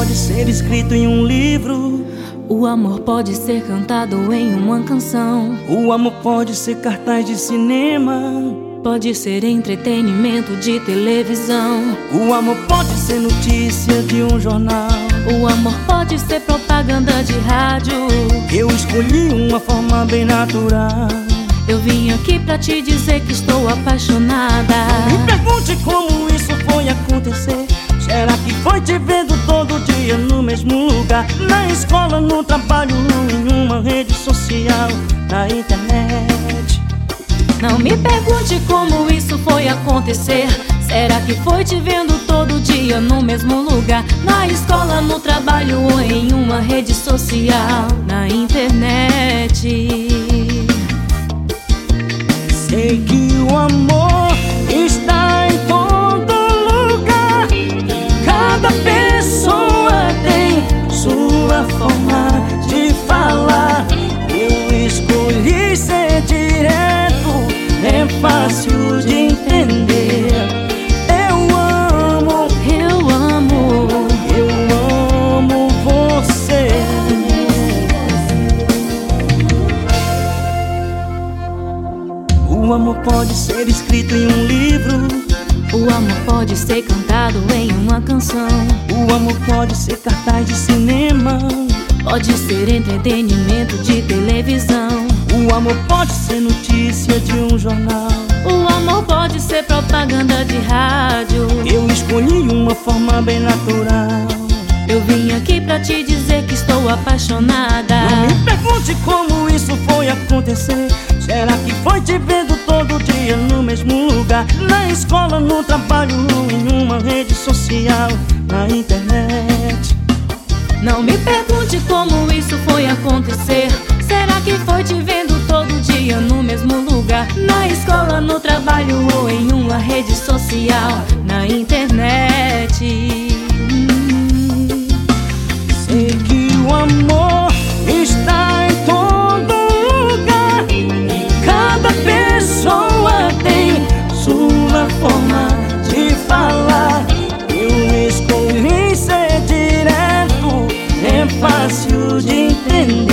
pode ser escrito em um livro. O amor pode ser cantado em uma canção. O amor pode ser cartaz de cinema. Pode ser entretenimento de televisão. O amor pode ser notícia de um jornal. O amor pode ser propaganda de rádio. Eu escolhi uma forma bem natural. Eu vim aqui pra te dizer que estou apaixonada. Me pergunte como isso foi acontecer. Será que foi te vendo todo dia no mesmo lugar? Na escola, no trabalho, em uma rede social, na internet? Não me pergunte como isso foi acontecer. Será que foi te vendo todo dia no mesmo lugar? Na escola, no trabalho ou em uma rede social, na internet? Sei que o amor está em todo lugar. Cada pessoa tem sua forma de falar. Eu escolhi ser direto, é fácil de entender. Eu amo você. O amor pode ser escrito em um livro. O amor pode ser cantado em uma canção. O amor pode ser cartaz de cinema. Pode ser entretenimento de televisão. O amor pode ser notícia de um jornal. O amor pode ser propaganda de rádio. Eu escolhi uma forma bem natural. Eu vim aqui pra te dizer que estou apaixonada. Não me pergunte como isso foi acontecer. Será que foi te vendo todo dia no mesmo lugar? Na escola, no trabalho, em uma rede social, na internet? Não me pergunte como isso foi acontecer. Será que foi te vendo todo dia no mesmo lugar? Na escola, no trabalho ou em uma rede social, na internet? Sei que o amor está em todo lugar. E cada pessoa tem sua forma de falar. Eu escolhi ser direto, é fácil de entender.